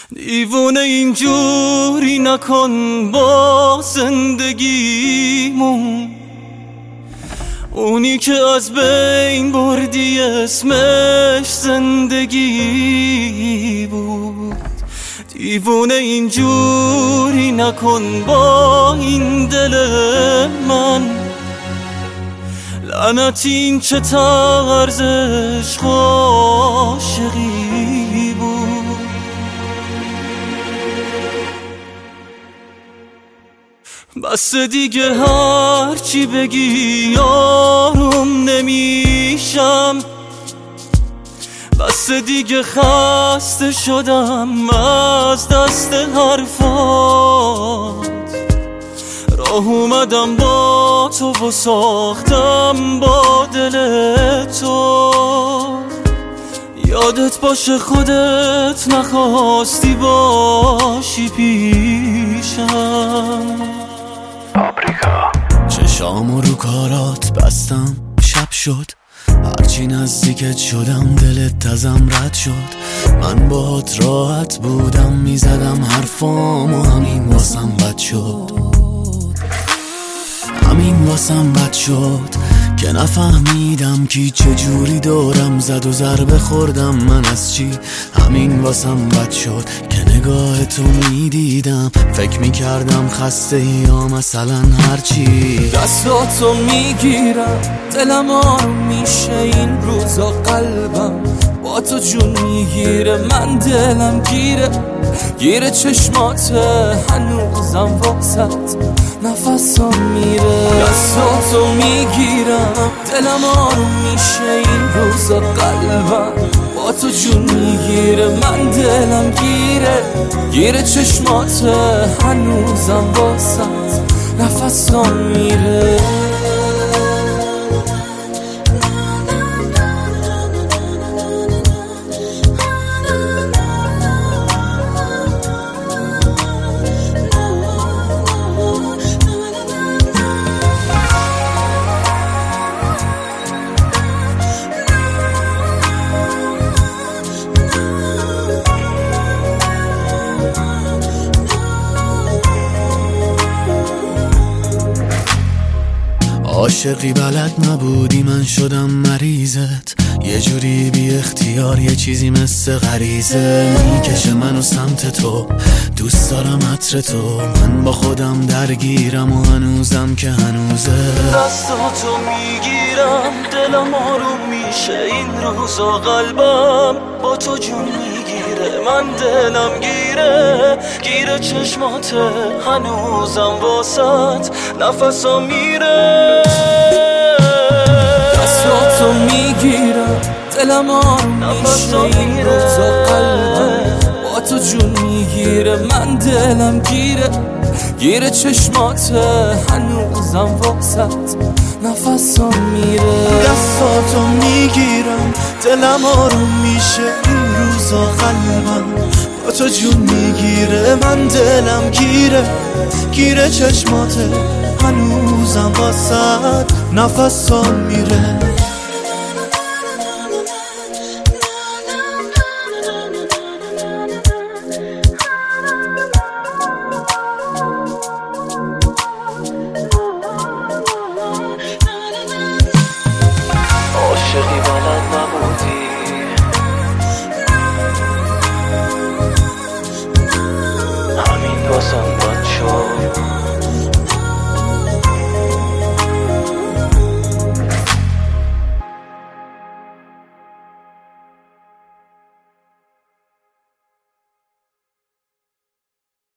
دیوونه اینجوری نکن با زندگیمون، اونی که از بین بردی اسمش زندگی بود. دیوونه اینجوری نکن با این دل من، لعنت این چه طرز عشق عاشقی بود. بس دیگه هرچی بگی آروم نمیشم، بس دیگه خسته شدم از دست حرفات. راه اومدم با تو و ساختم با دل تو، یادت باشه خودت نخواستی باشی پیشم. چشامو رو کارات بستم، شب شد هرچی نزدیکت شدم دلت ازم رد شد. من باهات راحت بودم، میزدم حرفامو، همین واسم بد شد، همین واسم بد شد که نفهمیدم کی چجوری دورم زد و ضربه خوردم من از چی. همین واسم بد شد که نگاه تو میدیدم، فکر میکردم خسته یا مثلا هرچی. دستاتو میگیرم دلم آروم میشه این روزا، قلبم با تو جون میگیره، من دلم گیره چشماته، هنوزم واسط نفسم میره. دستاتو میگیرم دلم آروم میشه این روزا، قلبم با تو جون میگیره، من دلم گیره چشماته، هنوزم واسط نفسم میره. عاشقی بلد نبودی، من شدم مریضت، یه جوری بی اختیار، یه چیزی مثل غریزه میکشه منو سمت تو. دوست دارم عطر تو، من با خودم درگیرم و هنوزم که هنوزه. دستاتو میگیرم دلم آروم میشه این روزا، قلبم با تو جون میگیره، من دلم گیره چشماته، هنوزم واسط نفسم میره. دستاتو میگیرم دلم آروم میشه این روزا، قلبم با تو جون میگیره، من دلم گیره چشماته، هنوزم واسط نفسم میره. دستاتو میگیرم دلم آروم میشه این روزا، قلبم با تو جون میگیره، من دلم گیره چشماته، هنوزم واسط نفسم میره.